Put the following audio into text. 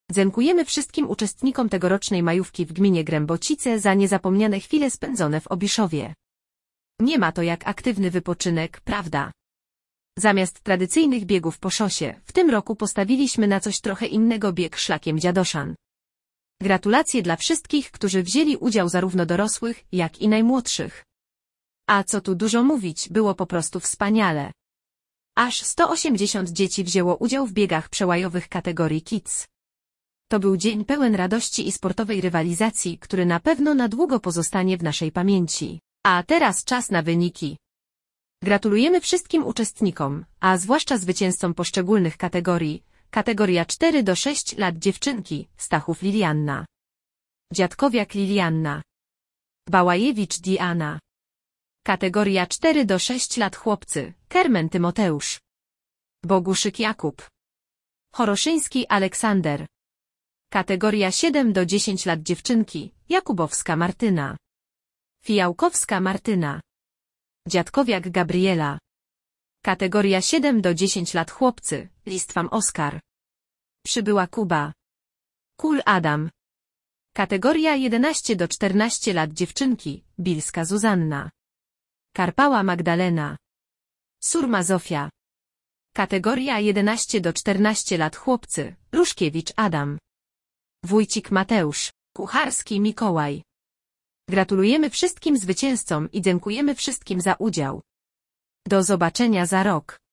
Dziękujemy wszystkim uczestnikom tegorocznej majówki w gminie Grębocice za niezapomniane chwile spędzone w Obiszowie. Nie ma to jak aktywny wypoczynek, prawda? Zamiast tradycyjnych biegów po szosie, w tym roku postawiliśmy na coś trochę innego, bieg szlakiem dziadoszan. Gratulacje dla wszystkich, którzy wzięli udział, zarówno dorosłych, jak i najmłodszych. A co tu dużo mówić, było po prostu wspaniale. Aż 180 dzieci wzięło udział w biegach przełajowych kategorii Kids. To był dzień pełen radości i sportowej rywalizacji, który na pewno na długo pozostanie w naszej pamięci. A teraz czas na wyniki. Gratulujemy wszystkim uczestnikom, a zwłaszcza zwycięzcom poszczególnych kategorii. Kategoria 4 do 6 lat dziewczynki, Stachów Lilianna. Dziadkowiak Lilianna. Bałajewicz Diana. Kategoria 4 do 6 lat chłopcy, Kermen Tymoteusz. Boguszyk Jakub. Choroszyński Aleksander. Kategoria 7 do 10 lat dziewczynki, Jakubowska Martyna. Fijałkowska Martyna. Dziadkowiak Gabriela. Kategoria 7 do 10 lat chłopcy, Listwam Oskar. Przybyła Kuba. Kul Adam. Kategoria 11 do 14 lat dziewczynki, Bilska Zuzanna. Karpała Magdalena. Surma Zofia. Kategoria 11 do 14 lat chłopcy, Ruszkiewicz Adam. Wójcik Mateusz, Kucharski Mikołaj. Gratulujemy wszystkim zwycięzcom i dziękujemy wszystkim za udział. Do zobaczenia za rok.